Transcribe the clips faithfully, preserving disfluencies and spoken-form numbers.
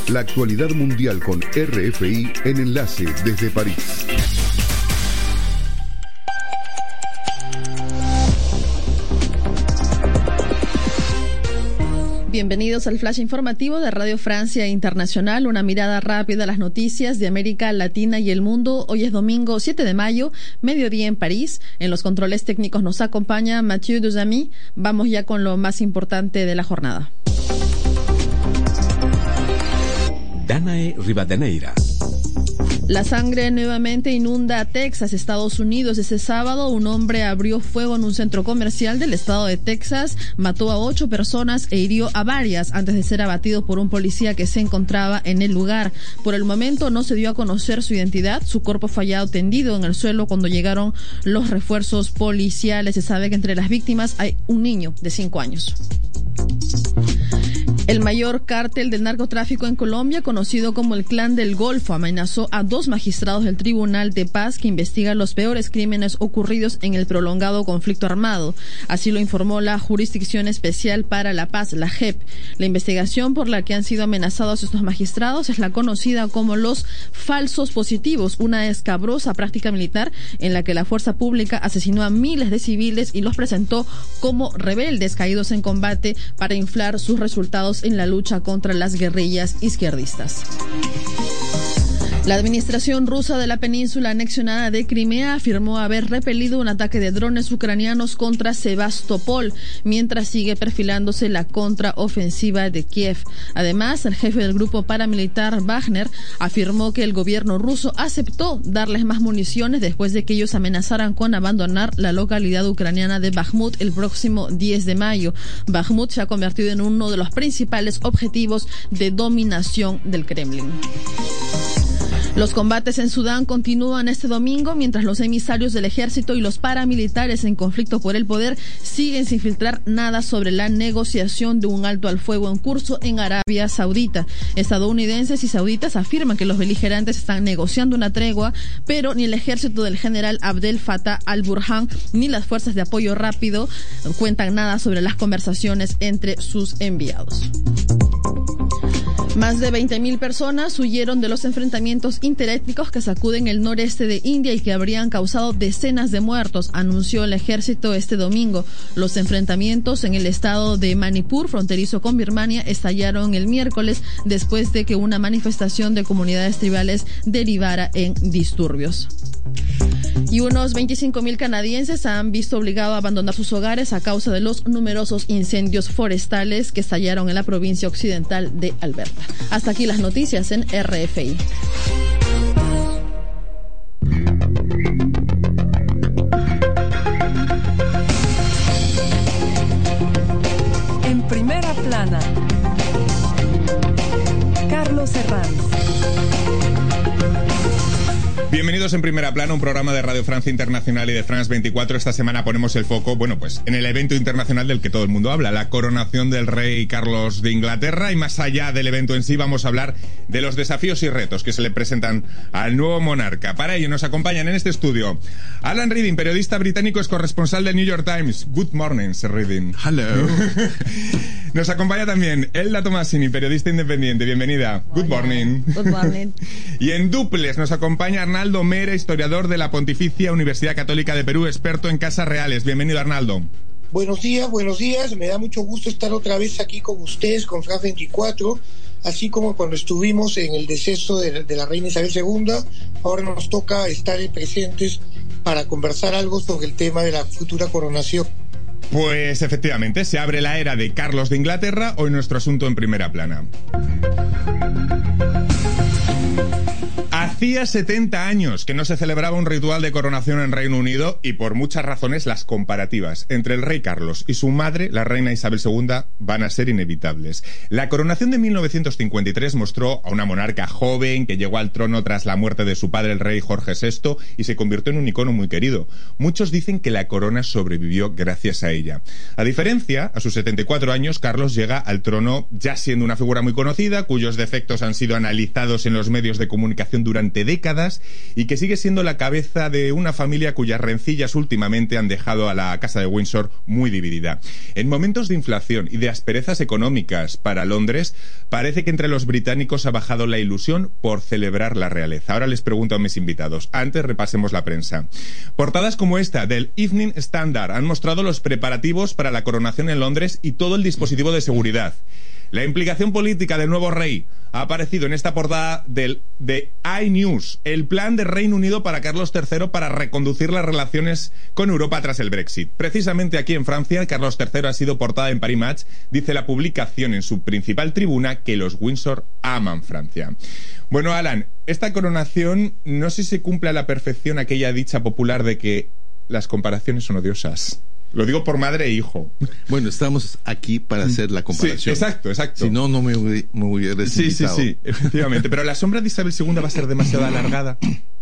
La actualidad mundial con R F I en Enlace desde París. Bienvenidos al flash informativo de Radio Francia Internacional, una mirada rápida a las noticias de América Latina y el mundo. Hoy es domingo siete de mayo, mediodía en París. En los controles técnicos nos acompaña Mathieu Duzamy. Vamos ya con lo más importante de la jornada. Danae Rivadeneira. La sangre nuevamente inunda a Texas, Estados Unidos. Ese sábado, un hombre abrió fuego en un centro comercial del estado de Texas, mató a ocho personas e hirió a varias antes de ser abatido por un policía que se encontraba en el lugar. Por el momento no se dio a conocer su identidad. Su cuerpo fue hallado tendido en el suelo cuando llegaron los refuerzos policiales. Se sabe que entre las víctimas hay un niño de cinco años. El mayor cártel del narcotráfico en Colombia, conocido como el Clan del Golfo, amenazó a dos magistrados del Tribunal de Paz que investiga los peores crímenes ocurridos en el prolongado conflicto armado. Así lo informó la Jurisdicción Especial para la Paz, la J E P. La investigación por la que han sido amenazados estos magistrados es la conocida como los falsos positivos, una escabrosa práctica militar en la que la fuerza pública asesinó a miles de civiles y los presentó como rebeldes caídos en combate para inflar sus resultados en la lucha contra las guerrillas izquierdistas. La administración rusa de la península anexionada de Crimea afirmó haber repelido un ataque de drones ucranianos contra Sebastopol, mientras sigue perfilándose la contraofensiva de Kiev. Además, el jefe del grupo paramilitar Wagner afirmó que el gobierno ruso aceptó darles más municiones después de que ellos amenazaran con abandonar la localidad ucraniana de Bakhmut el próximo diez de mayo. Bakhmut se ha convertido en uno de los principales objetivos de dominación del Kremlin. Los combates en Sudán continúan este domingo mientras los emisarios del ejército y los paramilitares en conflicto por el poder siguen sin filtrar nada sobre la negociación de un alto al fuego en curso en Arabia Saudita. Estadounidenses y sauditas afirman que los beligerantes están negociando una tregua, pero ni el ejército del general Abdel Fattah al-Burhan ni las fuerzas de apoyo rápido cuentan nada sobre las conversaciones entre sus enviados. Más de veinte mil personas huyeron de los enfrentamientos interétnicos que sacuden el noreste de India y que habrían causado decenas de muertos, anunció el ejército este domingo. Los enfrentamientos en el estado de Manipur, fronterizo con Birmania, estallaron el miércoles después de que una manifestación de comunidades tribales derivara en disturbios. Y unos veinticinco mil canadienses han visto obligados a abandonar sus hogares a causa de los numerosos incendios forestales que estallaron en la provincia occidental de Alberta. Hasta aquí las noticias en R F I. En primera plana, Carlos Herranz. Bienvenidos en Primera Plana, un programa de Radio Francia Internacional y de France veinticuatro. Esta semana ponemos el foco, bueno, pues en el evento internacional del que todo el mundo habla, la coronación del rey Carlos de Inglaterra. Y más allá del evento en sí, vamos a hablar de los desafíos y retos que se le presentan al nuevo monarca. Para ello nos acompañan en este estudio Alan Reading, periodista británico, es corresponsal del New York Times. Good morning, Sir Reading. Hello. Nos acompaña también Elda Tomasini, periodista independiente. Bienvenida. Good morning. Good morning. Y en duples nos acompaña Arnaldo Mera, historiador de la Pontificia Universidad Católica de Perú, experto en casas reales. Bienvenido, Arnaldo. Buenos días, buenos días. Me da mucho gusto estar otra vez aquí con ustedes, con France veinticuatro, así como cuando estuvimos en el deceso de, de la reina Isabel segunda. Ahora nos toca estar presentes para conversar algo sobre el tema de la futura coronación. Pues efectivamente, se abre la era de Carlos de Inglaterra, hoy nuestro asunto en Primera Plana. Hacía setenta años que no se celebraba un ritual de coronación en Reino Unido y por muchas razones las comparativas entre el rey Carlos y su madre, la reina Isabel segunda, van a ser inevitables. La coronación de mil novecientos cincuenta y tres mostró a una monarca joven que llegó al trono tras la muerte de su padre, el rey Jorge sexto, y se convirtió en un icono muy querido. Muchos dicen que la corona sobrevivió gracias a ella. A diferencia, a sus setenta y cuatro años, Carlos llega al trono ya siendo una figura muy conocida, cuyos defectos han sido analizados en los medios de comunicación durante durante décadas y que sigue siendo la cabeza de una familia cuyas rencillas últimamente han dejado a la Casa de Windsor muy dividida. En momentos de inflación y de asperezas económicas para Londres, parece que entre los británicos ha bajado la ilusión por celebrar la realeza. Ahora les pregunto a mis invitados. Antes repasemos la prensa. Portadas como esta del Evening Standard han mostrado los preparativos para la coronación en Londres y todo el dispositivo de seguridad. La implicación política del nuevo rey ha aparecido en esta portada del, de iNews, el plan de Reino Unido para Carlos tercero para reconducir las relaciones con Europa tras el Brexit. Precisamente aquí en Francia, Carlos tercero ha sido portada en Paris Match. Dice la publicación en su principal tribuna que los Windsor aman Francia. Bueno, Alan, esta coronación no sé si se cumple a la perfección aquella dicha popular de que las comparaciones son odiosas. Lo digo por madre e hijo. Bueno, estamos aquí para hacer la comparación. Sí, exacto, exacto. Si no, no me, me hubiera Sí, invitado. sí, sí, efectivamente. Pero la sombra de Isabel segunda va a ser demasiado alargada.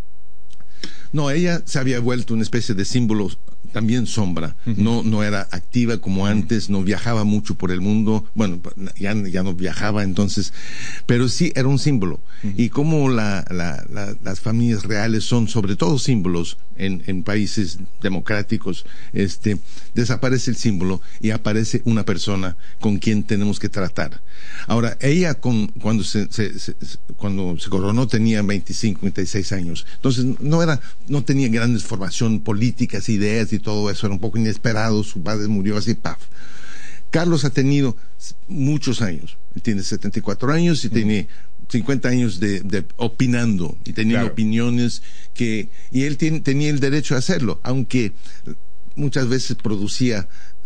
No, ella se había vuelto una especie de símbolo, también sombra. Uh-huh. No, no era activa como antes, no viajaba mucho por el mundo. Bueno, ya, ya no viajaba entonces, pero sí era un símbolo. Uh-huh. Y como la, la, la, las familias reales son sobre todo símbolos en, en países democráticos, este, desaparece el símbolo y aparece una persona con quien tenemos que tratar. Ahora, ella con, cuando se, se, se, cuando se coronó tenía veinticinco, veintiséis años. Entonces no era, no tenía grandes formación políticas, ideas y todo eso, era un poco inesperado, su padre murió así, paf. Carlos ha tenido muchos años, él tiene setenta y cuatro años y uh-huh. tiene cincuenta años de, de opinando y teniendo claro. opiniones que, y él tiene, tenía el derecho a hacerlo, aunque muchas veces producía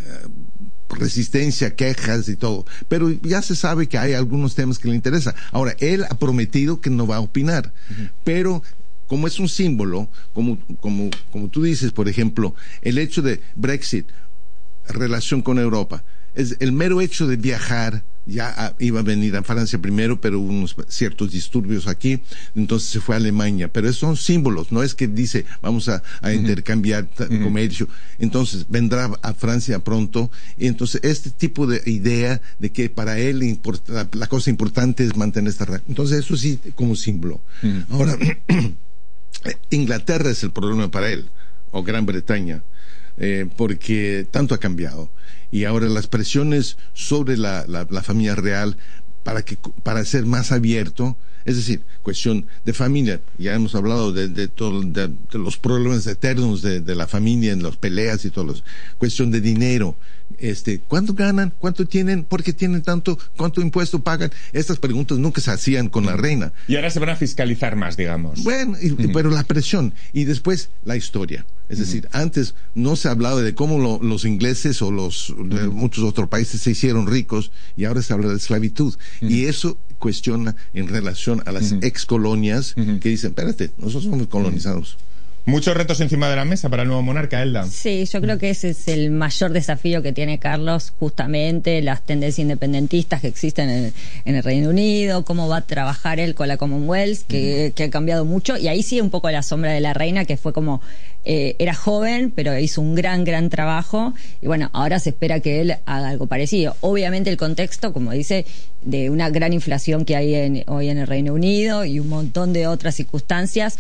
uh, resistencia, quejas y todo, pero ya se sabe que hay algunos temas que le interesan. Ahora, él ha prometido que no va a opinar, uh-huh. pero como es un símbolo, como, como, como tú dices, por ejemplo, el hecho de Brexit, relación con Europa, es el mero hecho de viajar. Ya iba a venir a Francia primero, pero hubo unos ciertos disturbios aquí, entonces se fue a Alemania. Pero esos son símbolos, no es que dice vamos a, a intercambiar uh-huh. comercio. Entonces vendrá a Francia pronto, y entonces este tipo de idea de que para él importa, la, la cosa importante es mantener esta relación. Entonces eso sí como símbolo. Uh-huh. Ahora, Inglaterra es el problema para él, o Gran Bretaña. Eh, porque tanto ha cambiado y ahora las presiones sobre la, la, la familia real para que para ser más abierto, es decir, cuestión de familia, ya hemos hablado de, de, todo, de, de los problemas eternos de, de la familia en las peleas y todo, los, cuestión de dinero, este, ¿cuánto ganan? ¿Cuánto tienen? ¿Por qué tienen tanto? ¿Cuánto impuesto pagan? Estas preguntas nunca se hacían con la reina. Y ahora se van a fiscalizar más, digamos. Bueno, y, uh-huh. pero la presión y después la historia. Es uh-huh. decir, antes no se hablaba de cómo lo, los ingleses o los uh-huh. de muchos otros países se hicieron ricos y ahora se habla de esclavitud. Uh-huh. Y eso cuestiona en relación a las uh-huh. ex colonias uh-huh. que dicen, espérate, nosotros somos colonizados. Muchos retos encima de la mesa para el nuevo monarca, Elda. Sí, yo creo que ese es el mayor desafío que tiene Carlos, justamente las tendencias independentistas que existen en, en el Reino Unido, cómo va a trabajar él con la Commonwealth, que, uh-huh. que ha cambiado mucho, y ahí sigue un poco la sombra de la reina, que fue como, eh, era joven, pero hizo un gran, gran trabajo, y bueno, ahora se espera que él haga algo parecido. Obviamente el contexto, como dice, de una gran inflación que hay en, hoy en el Reino Unido y un montón de otras circunstancias.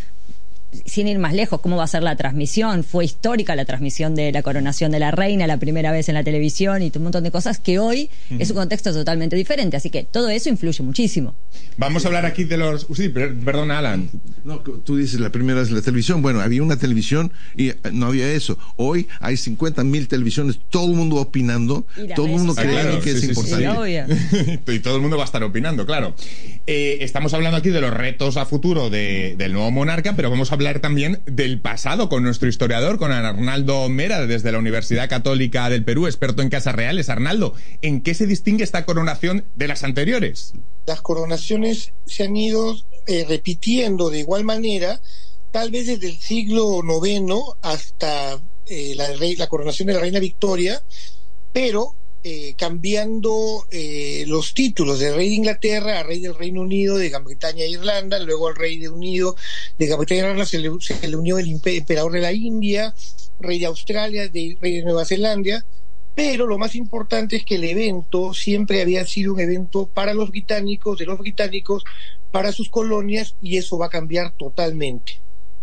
Sin ir más lejos, ¿cómo va a ser la transmisión? Fue histórica la transmisión de la coronación de la reina, la primera vez en la televisión y un montón de cosas que hoy uh-huh. es un contexto totalmente diferente. Así que todo eso influye muchísimo. Vamos a hablar aquí de los... Sí, perdón, Alan. No, tú dices la primera vez la televisión. Bueno, había una televisión y no había eso. Hoy hay cincuenta mil televisiones, todo el mundo opinando, todo el mundo ah, cree claro, que sí, es sí, importante. Sí, y todo el mundo va a estar opinando, claro. Eh, estamos hablando aquí de los retos a futuro de, del nuevo monarca, pero vamos a hablar también del pasado con nuestro historiador, con Arnaldo Mera, desde la Universidad Católica del Perú, experto en casas reales. Arnaldo, ¿en qué se distingue esta coronación de las anteriores? Las coronaciones se han ido eh, repitiendo de igual manera, tal vez desde el siglo noveno hasta eh, la, rey, la coronación de la reina Victoria, pero Eh, cambiando eh, los títulos de rey de Inglaterra a rey del Reino Unido, de Gran Bretaña e Irlanda, luego al rey de unido de Gran Bretaña e Irlanda se le, se le unió el emperador de la India, rey de Australia, de, rey de Nueva Zelanda, Pero lo más importante es que el evento siempre había sido un evento para los británicos, de los británicos, para sus colonias, y eso va a cambiar totalmente.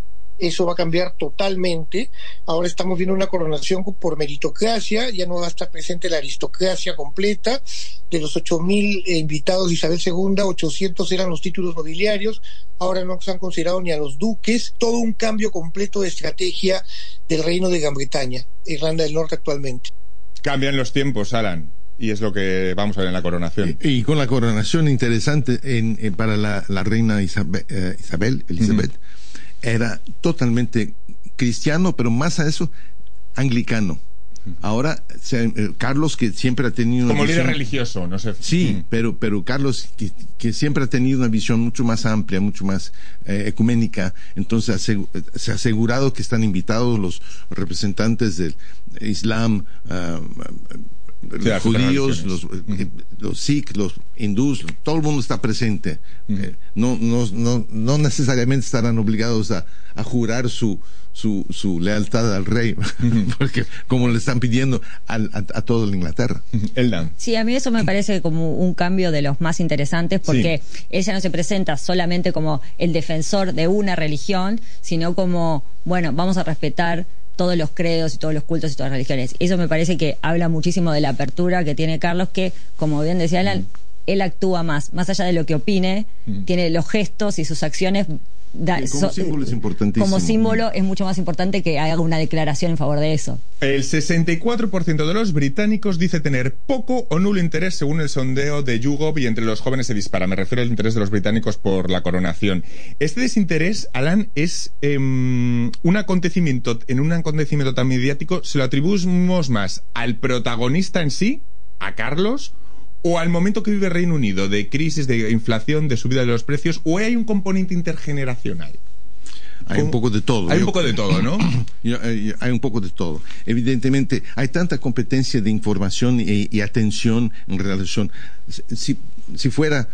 Eso va a cambiar totalmente. Ahora estamos viendo una coronación por meritocracia, ya no va a estar presente la aristocracia completa. De los ocho mil invitados de Isabel segunda, ochocientos eran los títulos nobiliarios, ahora no se han considerado ni a los duques. Todo un cambio completo de estrategia del reino de Gran Bretaña, Irlanda del Norte actualmente. Cambian los tiempos, Alan, y es lo que vamos a ver en la coronación. Y, y con la coronación interesante en, en, para la, la reina Isabel, eh, Isabel Elizabeth, uh-huh. era totalmente cristiano, pero más a eso, anglicano. Uh-huh. Ahora, se, eh, Carlos, que siempre ha tenido una como visión, líder religioso, no sé. Sí, uh-huh. pero, pero Carlos, que, que siempre ha tenido una visión mucho más amplia, mucho más eh, ecuménica, entonces asegu- se ha asegurado que están invitados los representantes del Islam, uh, los sí, judíos, los, uh-huh. los Sikh, los hindús, todo el mundo está presente. Uh-huh. Eh, no, no, no, no necesariamente estarán obligados a, a jurar su, su, su lealtad al rey, uh-huh. porque como le están pidiendo a, a, a toda la Inglaterra. Uh-huh. Elda. Sí, a mí eso me parece como un cambio de los más interesantes, porque sí. ella no se presenta solamente como el defensor de una religión, sino como, bueno, vamos a respetar todos los credos y todos los cultos y todas las religiones. Eso me parece que habla muchísimo de la apertura que tiene Carlos, que, como bien decía Alan, mm. él actúa más, más allá de lo que opine, mm. tiene los gestos y sus acciones. Da, como so, símbolo es importantísimo. Como símbolo es mucho más importante que haga una declaración en favor de eso. El sesenta y cuatro por ciento de los británicos dice tener poco o nulo interés, según el sondeo de YouGov, y entre los jóvenes se dispara. Me refiero al interés de los británicos por la coronación. Este desinterés, Alan, es eh, un acontecimiento, en un acontecimiento tan mediático, ¿se lo atribuimos más al protagonista en sí, a Carlos, o al momento que vive el Reino Unido, de crisis, de inflación, de subida de los precios, o hay un componente intergeneracional? Hay un poco de todo. Hay yo, un poco de todo, ¿no? Yo, yo, hay un poco de todo. Evidentemente, hay tanta competencia de información y, y atención en relación. Si, si fuera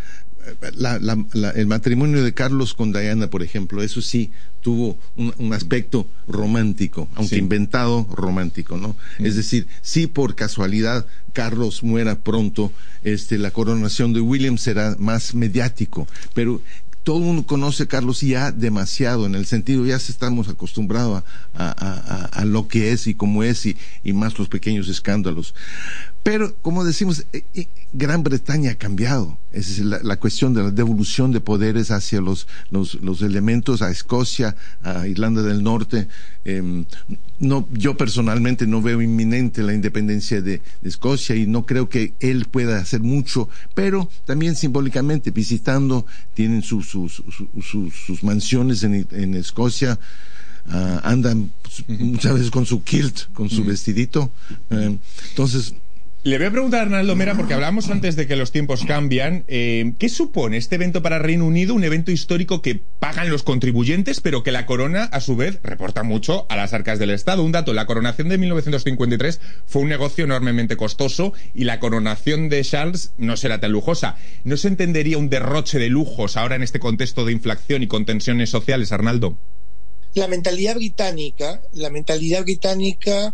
la, la, la, el matrimonio de Carlos con Diana, por ejemplo, eso sí tuvo un, un aspecto romántico, aunque sí. inventado, romántico, ¿no? Mm. Es decir, si por casualidad Carlos muera pronto, este, la coronación de William será más mediático, pero todo el mundo conoce a Carlos ya demasiado, en el sentido, ya estamos acostumbrados a, a, a, a lo que es y cómo es, y, y más los pequeños escándalos. Pero, como decimos, eh, eh, Gran Bretaña ha cambiado. Esa es la, la cuestión de la devolución de poderes hacia los, los, los elementos, a Escocia, a Irlanda del Norte. Eh, no, yo personalmente no veo inminente la independencia de, de Escocia, y no creo que él pueda hacer mucho, pero también simbólicamente, visitando, tienen sus, sus, sus, sus, sus mansiones en, en Escocia. Uh, andan muchas veces con su kilt, con su uh-huh. vestidito. Uh, entonces... Le voy a preguntar a Arnaldo Mera, porque hablábamos antes de que los tiempos cambian. Eh, ¿Qué supone este evento para Reino Unido? Un evento histórico que pagan los contribuyentes, pero que la corona, a su vez, reporta mucho a las arcas del Estado. Un dato, la coronación de mil novecientos cincuenta y tres fue un negocio enormemente costoso, y la coronación de Charles no será tan lujosa. ¿No se entendería un derroche de lujos ahora en este contexto de inflación y con tensiones sociales, Arnaldo? La mentalidad británica, la mentalidad británica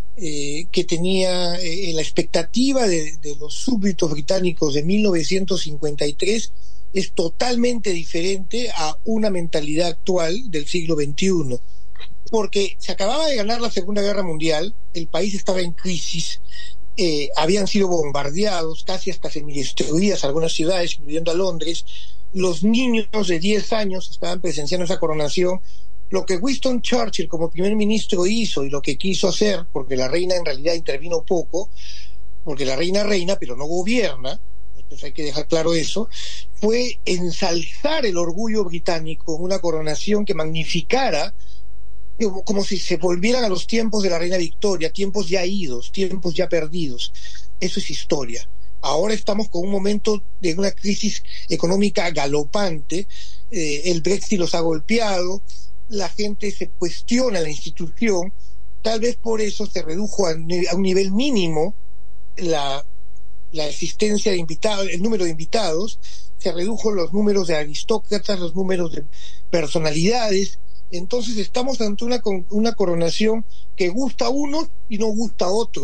eh, que tenía eh, la expectativa de, de los súbditos británicos de mil novecientos cincuenta y tres es totalmente diferente a una mentalidad actual del siglo veintiuno. Porque se acababa de ganar la Segunda Guerra Mundial, el país estaba en crisis, eh, habían sido bombardeados, casi hasta semidestruidas algunas ciudades, incluyendo a Londres. Los niños de diez años estaban presenciando esa coronación. Lo que Winston Churchill como primer ministro hizo, y lo que quiso hacer, porque la reina en realidad intervino poco, porque la reina reina pero no gobierna, entonces hay que dejar claro eso, fue ensalzar el orgullo británico en una coronación que magnificara, como, como si se volvieran a los tiempos de la reina Victoria, tiempos ya idos, tiempos ya perdidos. Eso es historia. Ahora estamos con un momento de una crisis económica galopante, eh, el Brexit los ha golpeado, la gente se cuestiona la institución, tal vez por eso se redujo a, a un nivel mínimo la, la existencia de invitados, el número de invitados, se redujo los números de aristócratas, los números de personalidades. Entonces estamos ante una, una coronación que gusta a unos y no gusta a otros,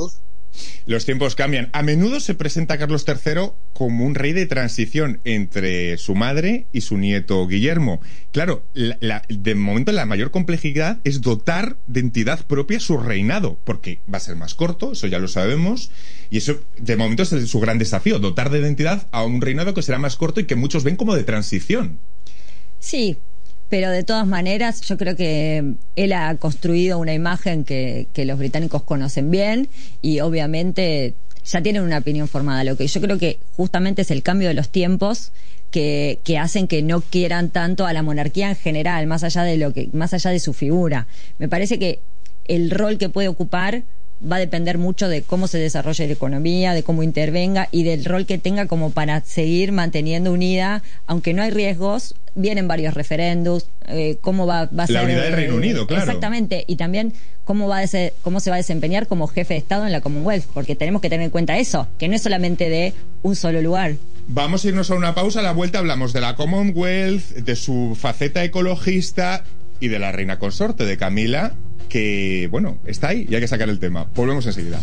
Los tiempos cambian. A menudo se presenta a Carlos tercero como un rey de transición entre su madre y su nieto Guillermo. Claro, la, la, de momento la mayor complejidad es dotar de entidad propia su reinado, porque va a ser más corto, eso ya lo sabemos, y eso de momento es su gran desafío, dotar de identidad a un reinado que será más corto y que muchos ven como de transición. Sí, pero de todas maneras yo creo que él ha construido una imagen que, que los británicos conocen bien y obviamente ya tienen una opinión formada. Lo que yo creo que justamente es el cambio de los tiempos que, que hacen que no quieran tanto a la monarquía en general, más allá de lo que, más allá de su figura. Me parece que el rol que puede ocupar va a depender mucho de cómo se desarrolle la economía, de cómo intervenga y del rol que tenga como para seguir manteniendo unida, aunque no hay riesgos, vienen varios referéndums, eh, cómo va, va a ser... La unidad del Reino Unido, claro. Exactamente, y también cómo va a ser, cómo se va a desempeñar como jefe de Estado en la Commonwealth, porque tenemos que tener en cuenta eso, que no es solamente de un solo lugar. Vamos a irnos a una pausa, a la vuelta hablamos de la Commonwealth, de su faceta ecologista y de la reina consorte, de Camila, que, bueno, está ahí y hay que sacar el tema. Volvemos enseguida.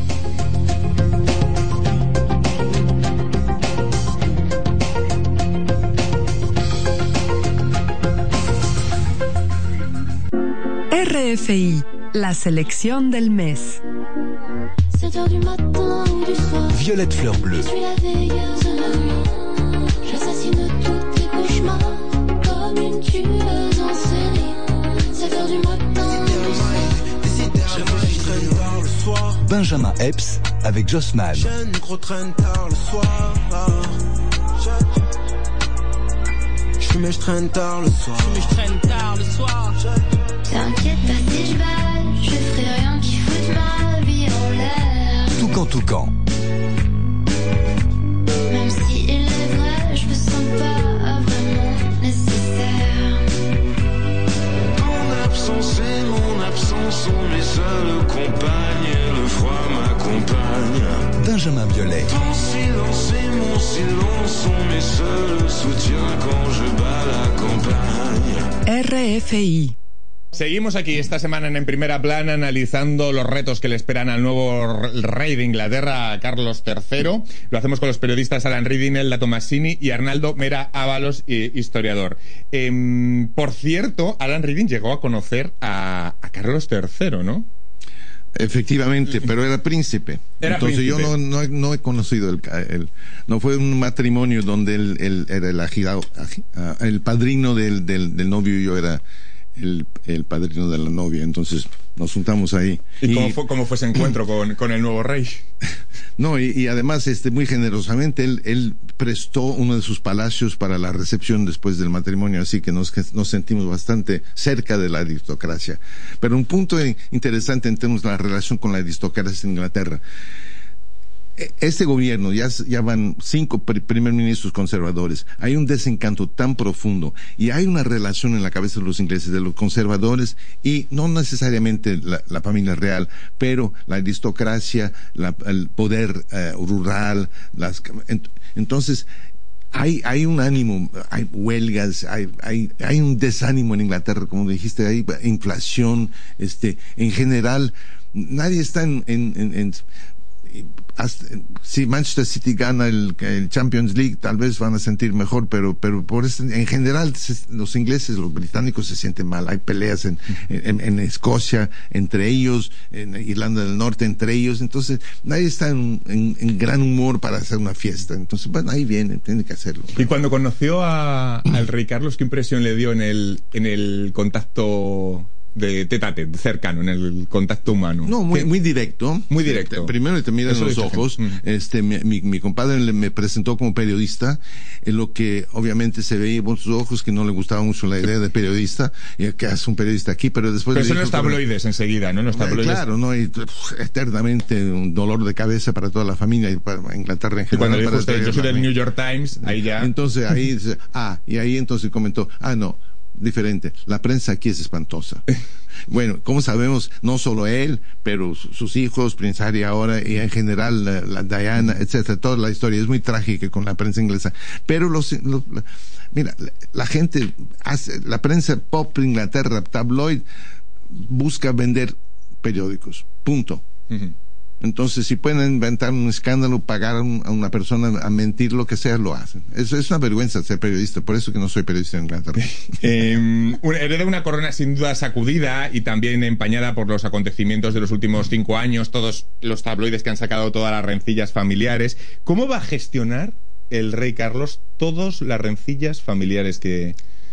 R F I, la selección del mes. Violette Fleur Bleue. Benjamin Epps avec Jossman. Mais je traîne tard le soir. Mais je traîne tard le soir. T'inquiète pas si je balle, je ferai rien qui foute ma vie en l'air. Toucan Toucan. Même si il est vrai, je me sens pas vraiment nécessaire. Mon absence et mon absence sont mes seules compagnes. Le froid m'accompagne. Benjamin Biolay. Ton silence et mon silence sont mes seuls soutiens quand je bats la campagne. R F I. Seguimos aquí esta semana en Primera Plana analizando los retos que le esperan al nuevo rey de Inglaterra, Carlos tercero. Lo hacemos con los periodistas Alan Reading, Elda Tomasini y Arnaldo Mera Ábalos, historiador. Eh, por cierto, Alan Reading llegó a conocer a, a Carlos tercero, ¿no? Efectivamente, pero era príncipe. Era Entonces príncipe. yo no, no, no he conocido el, el... No fue un matrimonio donde él, él era el agitado, el padrino del, del, del novio y yo era el, el padrino de la novia. Entonces nos juntamos ahí. ¿Y, y cómo, fue, cómo fue ese encuentro con, con el nuevo rey? No, y, y además este muy generosamente él, él prestó uno de sus palacios para la recepción después del matrimonio, así que nos, nos sentimos bastante cerca de la aristocracia. Pero un punto interesante en términos de la relación con la aristocracia en Inglaterra. Este gobierno, ya, ya van cinco primer ministros conservadores, hay un desencanto tan profundo y hay una relación en la cabeza de los ingleses, de los conservadores y no necesariamente la, la familia real, pero la aristocracia, la, el poder eh, rural, las, entonces hay, hay un ánimo, hay huelgas, hay, hay, hay un desánimo en Inglaterra, como dijiste, hay inflación, este, en general, nadie está en, en, en, en hasta, si Manchester City gana el, el Champions League, tal vez van a sentir mejor, pero pero por eso, en general se, los ingleses, los británicos se sienten mal. Hay peleas en, en, en Escocia entre ellos, en Irlanda del Norte entre ellos, entonces nadie está en, en, en gran humor para hacer una fiesta. Entonces, bueno, ahí viene, tiene que hacerlo. Y cuando conoció a, al rey Carlos, ¿qué impresión le dio en el, en el contacto de tete-a-tete, cercano, en el contacto humano? No, muy, muy directo. Muy directo. Primero te miran los ojos. Este, mi, mi, mi compadre me presentó como periodista, en lo que obviamente se veía por sus ojos que no le gustaba mucho la idea de periodista, y que hace un periodista aquí, pero después... Pero eso en los tabloides que... enseguida, ¿no? En los tabloides. Claro, ¿no? Y, uf, eternamente un dolor de cabeza para toda la familia y para Inglaterra en general. Y cuando dijo para usted, yo soy del New York Times, ahí ya... Entonces ahí, ah, y ahí entonces comentó, ah, no, diferente, la prensa aquí es espantosa. Bueno, como sabemos, no solo él, pero sus hijos, Prince Harry ahora, y en general la, la Diana, etcétera, toda la historia es muy trágica con la prensa inglesa. Pero los, los mira, la gente hace, la prensa pop de Inglaterra, tabloid, busca vender periódicos, punto. Uh-huh. Entonces, si pueden inventar un escándalo, pagar a, un, a una persona a mentir, lo que sea, lo hacen. Es, es una vergüenza ser periodista, por eso que no soy periodista en Inglaterra. eh, hereda una corona sin duda sacudida y también empañada por los acontecimientos de los últimos cinco años, todos los tabloides que han sacado todas las rencillas familiares. ¿Cómo va a gestionar el rey Carlos todas las rencillas familiares que...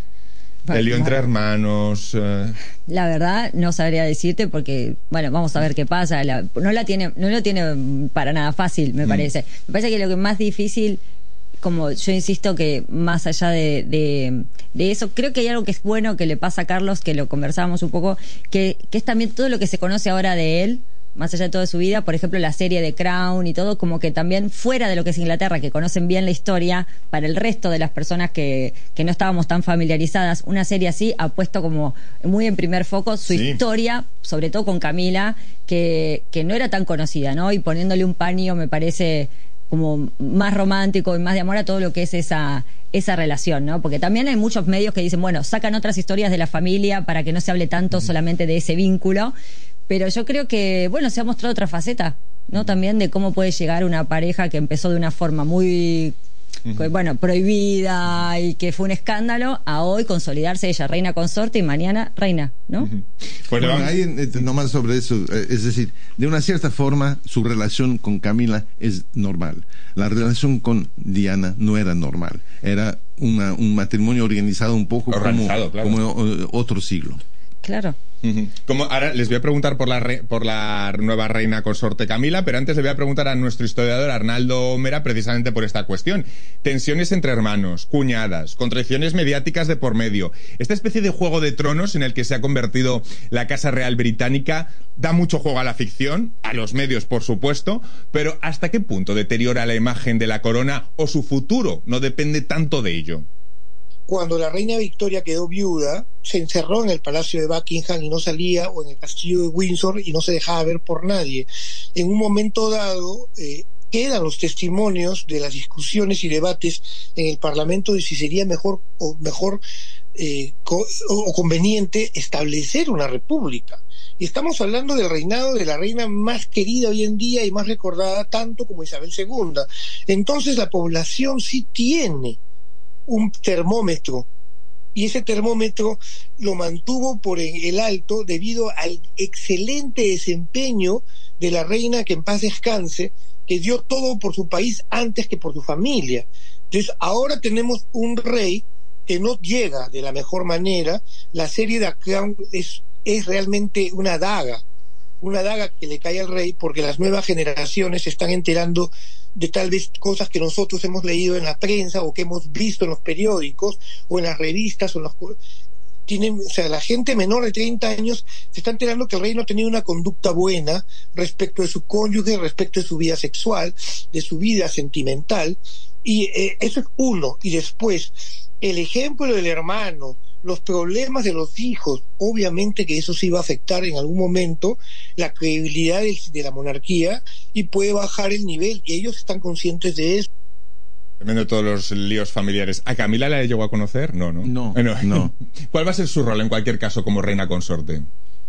El lío entre hermanos. Uh... La verdad, no sabría decirte porque, bueno, vamos a ver qué pasa. La, no la tiene, no lo tiene para nada fácil, me mm. parece. Me parece que lo que es más difícil, como yo insisto que más allá de, de, de eso, creo que hay algo que es bueno que le pasa a Carlos, que lo conversábamos un poco, que, que es también todo lo que se conoce ahora de él, más allá de toda su vida, por ejemplo, la serie de Crown y todo, como que también fuera de lo que es Inglaterra, que conocen bien la historia, para el resto de las personas que, que no estábamos tan familiarizadas, una serie así ha puesto como muy en primer foco su sí. historia, sobre todo con Camila, que, que no era tan conocida, ¿no? Y poniéndole un paño, me parece como más romántico y más de amor a todo lo que es esa esa relación, ¿no? Porque también hay muchos medios que dicen, bueno, sacan otras historias de la familia para que no se hable tanto solamente de ese vínculo. Pero yo creo que, bueno, se ha mostrado otra faceta, ¿no? También de cómo puede llegar una pareja que empezó de una forma muy, uh-huh. bueno, prohibida y que fue un escándalo, a hoy consolidarse ella reina consorte y mañana reina, ¿no? Uh-huh. Pues bueno, hay nomás sobre eso, es decir, de una cierta forma su relación con Camila es normal. La relación con Diana no era normal, era una, un matrimonio organizado un poco organizado, como, claro. como uh, otro siglo. Claro. Como ahora les voy a preguntar por la re, por la nueva reina consorte Camila, pero antes le voy a preguntar a nuestro historiador Arnaldo Mera precisamente por esta cuestión. Tensiones entre hermanos, cuñadas, contradicciones mediáticas de por medio. Esta especie de juego de tronos en el que se ha convertido la Casa Real Británica da mucho juego a la ficción, a los medios por supuesto, pero ¿hasta qué punto deteriora la imagen de la corona o su futuro no depende tanto de ello? Cuando la reina Victoria quedó viuda, se encerró en el Palacio de Buckingham y no salía, o en el Castillo de Windsor y no se dejaba ver por nadie. En un momento dado, eh, quedan los testimonios de las discusiones y debates en el Parlamento de si sería mejor o mejor eh, co- o conveniente establecer una república. Y estamos hablando del reinado de la reina más querida hoy en día y más recordada tanto como Isabel segunda. Entonces la población sí tiene un termómetro, y ese termómetro lo mantuvo por el alto debido al excelente desempeño de la reina, que en paz descanse, que dio todo por su país antes que por su familia. Entonces ahora tenemos un rey que no llega de la mejor manera. La serie de Crown es, es realmente una daga, una daga que le cae al rey, porque las nuevas generaciones se están enterando de tal vez cosas que nosotros hemos leído en la prensa o que hemos visto en los periódicos o en las revistas o en los... Tienen, o sea, la gente menor de treinta años se está enterando que el rey no tenía una conducta buena respecto de su cónyuge, respecto de su vida sexual, de su vida sentimental, y eh, eso es uno. Y después, el ejemplo del hermano, los problemas de los hijos, obviamente que eso sí va a afectar en algún momento la credibilidad de, de la monarquía y puede bajar el nivel, y ellos están conscientes de eso. Tremendo todos los líos familiares. ¿A Camila la llegó a conocer? No, ¿no? No, eh, no. no. ¿Cuál va a ser su rol en cualquier caso como reina consorte?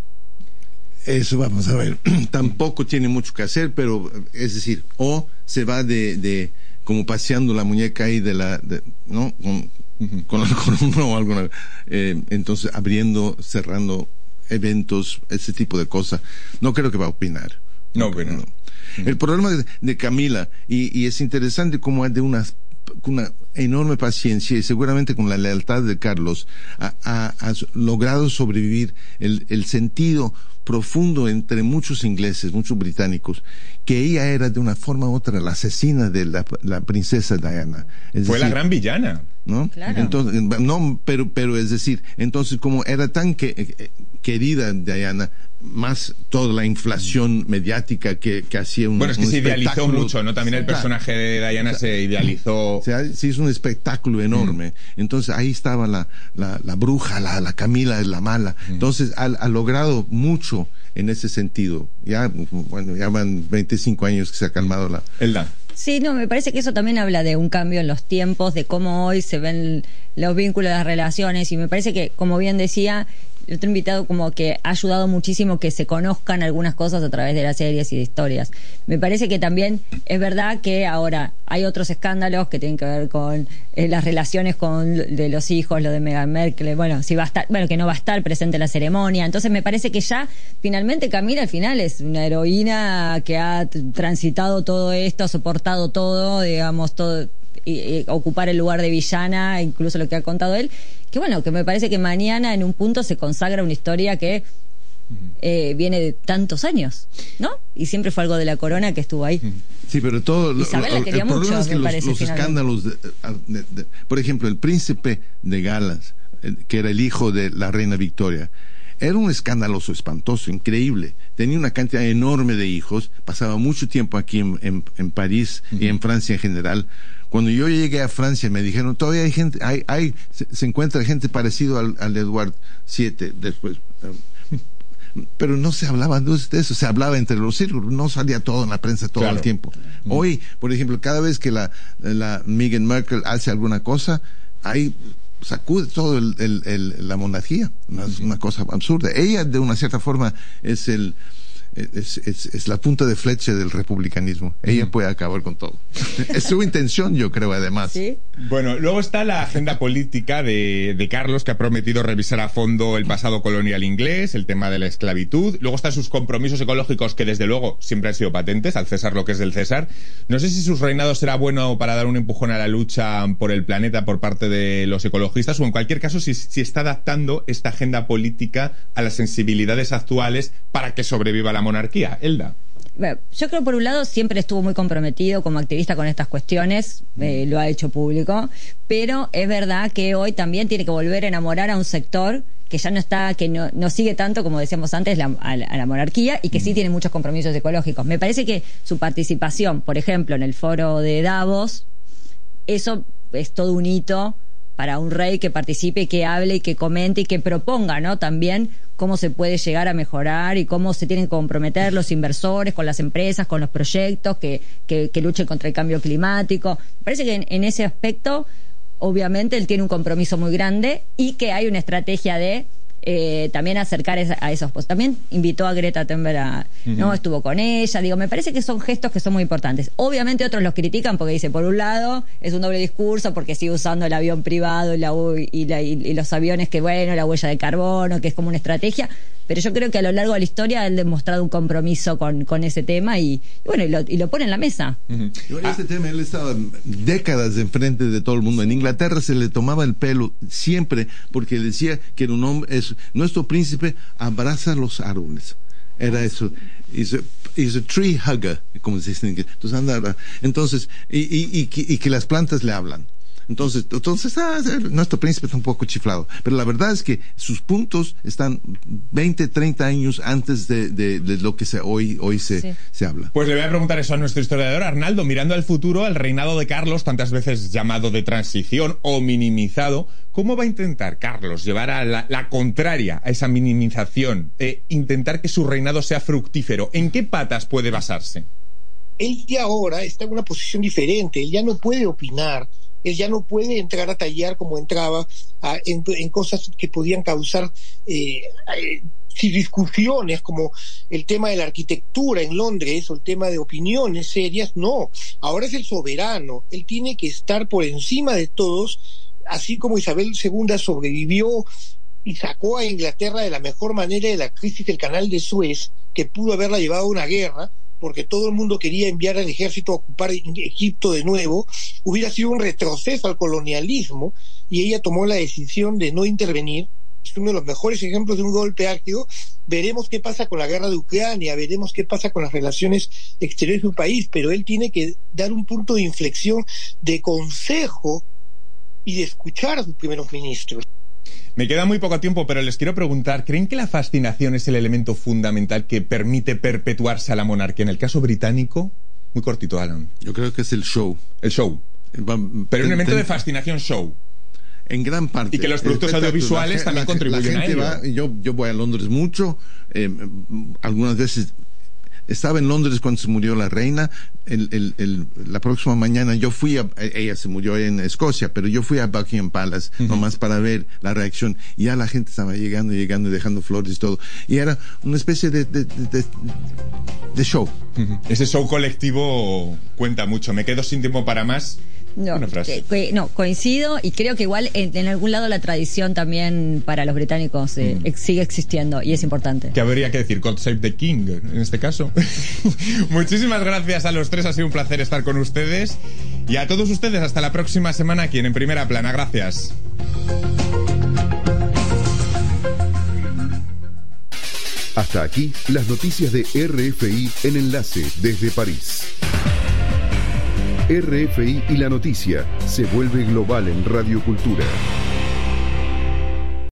Eso vamos a ver. Tampoco tiene mucho que hacer, pero es decir, o se va de, de como paseando la muñeca ahí de la, de, ¿no? Con, uh-huh. con, con uno o alguna, eh, entonces abriendo, cerrando eventos, ese tipo de cosas. No creo que va a opinar. No, bueno. No. Uh-huh. El problema de, de Camila, y, y es interesante cómo es de una, una enorme paciencia y seguramente con la lealtad de Carlos, ha, ha, ha logrado sobrevivir el, el sentido profundo entre muchos ingleses, muchos británicos, que ella era de una forma u otra la asesina de la, la princesa Diana. Es Fue decir, la gran villana. ¿no? Claro. Entonces, no, pero, pero es decir, entonces como era tan que, eh, querida Diana, más toda la inflación mediática que, que hacía un Bueno, es que un se idealizó mucho, ¿no? También sí, el personaje claro. de Diana o sea, se idealizó. O sea, se hizo un espectáculo enorme. Mm. Entonces ahí estaba la, la, la bruja, la, la Camila, la mala. Mm. Entonces ha, ha logrado mucho en ese sentido. Ya, bueno, ya van veinticinco años que se ha calmado la... Elda. Sí, no, me parece que eso también habla de un cambio en los tiempos, de cómo hoy se ven los vínculos, las relaciones, y me parece que, como bien decía, el otro invitado como que ha ayudado muchísimo que se conozcan algunas cosas a través de las series y de historias. Me parece que también es verdad que ahora hay otros escándalos que tienen que ver con eh, las relaciones con de los hijos, lo de Meghan Markle, bueno, si va a estar, bueno, que no va a estar presente en la ceremonia. Entonces me parece que ya finalmente Camila al final es una heroína que ha transitado todo esto, ha soportado todo, digamos, todo, y, y ocupar el lugar de villana, incluso lo que ha contado él, que bueno, que me parece que mañana en un punto se consagra una historia que eh, viene de tantos años, ¿no? Y siempre fue algo de la corona que estuvo ahí. Sí, pero todo lo, Isabel la quería el problema mucho, es que me los, parece, los escándalos, de, de, de, por ejemplo, el príncipe de Gales, que era el hijo de la reina Victoria, era un escandaloso, espantoso, increíble. Tenía una cantidad enorme de hijos, pasaba mucho tiempo aquí en, en, en París uh-huh. y en Francia en general. Cuando yo llegué a Francia me dijeron, todavía hay gente, hay, hay se, se encuentra gente parecido al, al Edward séptimo después. Pero no se hablaba de eso, se hablaba entre los círculos, no salía todo en la prensa todo claro. el tiempo. Uh-huh. Hoy, por ejemplo, cada vez que la, la Meghan Markle hace alguna cosa, hay... sacude todo el, el, el, la monarquía, una, una cosa absurda. Ella de una cierta forma es el es, es, es la punta de flecha del republicanismo. Ella uh-huh. puede acabar con todo. Es su intención, yo creo, además. ¿Sí? Bueno, luego está la agenda política de, de Carlos, que ha prometido revisar a fondo el pasado colonial inglés, el tema de la esclavitud. Luego están sus compromisos ecológicos, que desde luego siempre han sido patentes, al César lo que es del César. No sé si su reinado será bueno para dar un empujón a la lucha por el planeta por parte de los ecologistas, o en cualquier caso si, si está adaptando esta agenda política a las sensibilidades actuales para que sobreviva la monarquía. Elda. Bueno, yo creo por un lado siempre estuvo muy comprometido como activista con estas cuestiones, eh, lo ha hecho público, pero es verdad que hoy también tiene que volver a enamorar a un sector que ya no está, que no, no sigue tanto, como decíamos antes, la, a, la, a la monarquía, y que sí tiene muchos compromisos ecológicos. Me parece que su participación, por ejemplo, en el foro de Davos, eso es todo un hito para un rey que participe, que hable y que comente y que proponga, ¿no? También cómo se puede llegar a mejorar y cómo se tienen que comprometer los inversores con las empresas, con los proyectos que, que, que luchen contra el cambio climático. Me parece que en, en ese aspecto, obviamente, él tiene un compromiso muy grande y que hay una estrategia de eh, también acercar esa, a esos puestos. También invitó a Greta Thunberg, a, uh-huh. ¿no? Estuvo con ella. Digo, me parece que son gestos que son muy importantes. Obviamente otros los critican porque dice, por un lado, es un doble discurso porque sigue usando el avión privado y, la, y, la, y los aviones que, bueno, la huella de carbono, que es como una estrategia. Pero yo creo que a lo largo de la historia él ha demostrado un compromiso con, con ese tema y, y bueno, y lo, y lo pone en la mesa. Uh-huh. Ah. Ese tema él estaba décadas enfrente de todo el mundo. En Inglaterra se le tomaba el pelo siempre porque decía que era un hombre, es, nuestro príncipe abraza los árboles. Era eso. Is a, is a tree hugger, como se dice en inglés. Entonces, anda, entonces y, y, y, y, y que las plantas le hablan. Entonces, entonces ah, nuestro príncipe está un poco chiflado. Pero la verdad es que sus puntos están veinte, treinta años antes de, de, de lo que se, hoy, hoy se, sí. se habla. Pues le voy a preguntar eso a nuestro historiador Arnaldo. Mirando al futuro, al reinado de Carlos, tantas veces llamado de transición o minimizado, ¿cómo va a intentar Carlos llevar a la, la contraria a esa minimización? Eh, intentar que su reinado sea fructífero. ¿En qué patas puede basarse? Él ya ahora está en una posición diferente. Él ya no puede opinar. Él ya no puede entrar a tallar como entraba a, en, en cosas que podían causar eh, eh, discusiones como el tema de la arquitectura en Londres o el tema de opiniones serias. No, ahora es el soberano. Él tiene que estar por encima de todos, así como Isabel segunda sobrevivió y sacó a Inglaterra de la mejor manera de la crisis del Canal de Suez, que pudo haberla llevado a una guerra, porque todo el mundo quería enviar al ejército a ocupar Egipto de nuevo. Hubiera sido un retroceso al colonialismo y ella tomó la decisión de no intervenir. Es uno de los mejores ejemplos de un golpe áctico. Veremos qué pasa con la guerra de Ucrania, veremos qué pasa con las relaciones exteriores de su país, pero él tiene que dar un punto de inflexión de consejo y de escuchar a sus primeros ministros. Me queda muy poco tiempo, pero les quiero preguntar, ¿creen que la fascinación es el elemento fundamental que permite perpetuarse a la monarquía? En el caso británico, muy cortito, Alan. Yo creo que es el show. El show. Pero un elemento de fascinación show. En gran parte. Y que los productos audiovisuales la, también la, contribuyen la gente a ello. Va, yo, yo voy a Londres mucho, eh, algunas veces estaba en Londres cuando se murió la reina. El, el, el, la próxima mañana yo fui a, ella se murió en Escocia, pero yo fui a Buckingham Palace, uh-huh. nomás para ver la reacción. Y ya la gente estaba llegando, llegando, dejando flores y todo. Y era una especie de, de, de, de show. Uh-huh. Ese show colectivo cuenta mucho. Me quedo sin tiempo para más. No, que, que, no, coincido, y creo que igual en, en algún lado la tradición también para los británicos eh, mm. ex, sigue existiendo y es importante. ¿Qué habría que decir? God Save the King, en este caso. Muchísimas gracias a los tres, ha sido un placer estar con ustedes. Y a todos ustedes, hasta la próxima semana aquí en En Primera Plana. Gracias. Hasta aquí las noticias de R F I en Enlace desde París. R F I y la noticia se vuelve global en Radio Cultura.